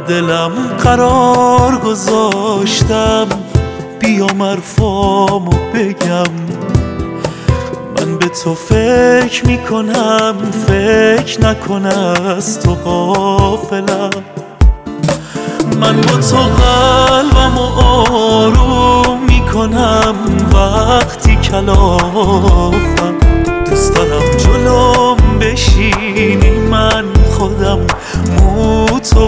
دلم قرار گذاشتم بیام حرفامو بگم. من به تو فکر میکنم، فکر نکن از تو غافلم. من با تو قلبمو آروم میکنم وقتی کلافم. دوست دارم جلوم بشینی من خودم مو تو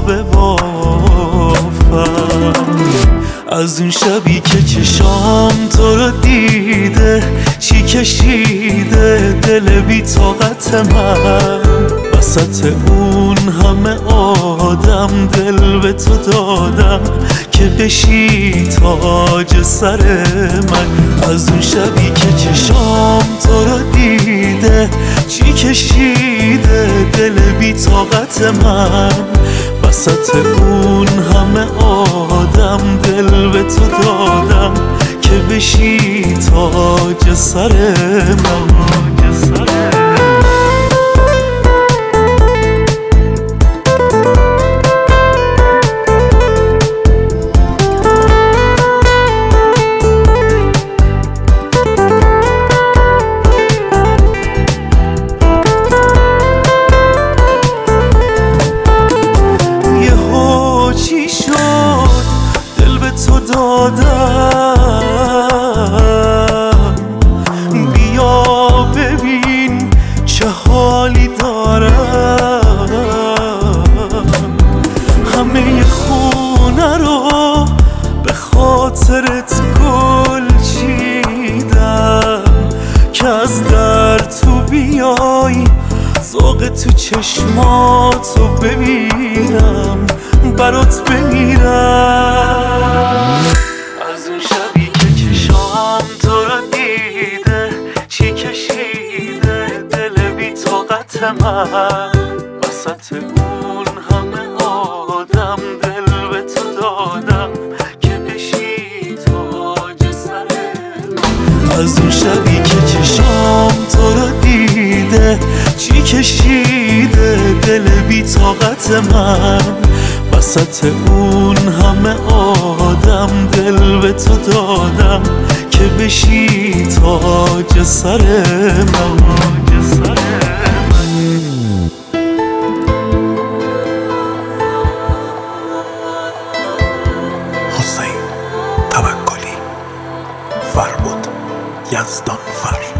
ببافم. از اون شبی که چشام تو رو دیده چی کشیده دل بی طاقت من. وسط اون همه آدم دل به تو دادم که بشی تاج سر من. از اون شبی که چشام تو رو دیده چی کشیده دل بی طاقت من. وسط اون همه آدم دل به تو دادم که بشی تاج سر من. بیا ببین چه حالی دارم. همه خونه رو به خاطرت گل چیدم که از در تو بیای ذوق تو چشماتو ببینم برات بمیرم. از اون شبی که چشام تو رو دیده چی کشیده دل بی طاقت من. وسط اون همه آدم دل به تو دادم که بشی تاج سر من. از اون شبی که چشام تو رو دیده چی کشیده دل بی طاقت من. وسط اون همه آدم دل به تو دادم که بشی تاج سر من. حسین توکلی، فربود یزدانفر.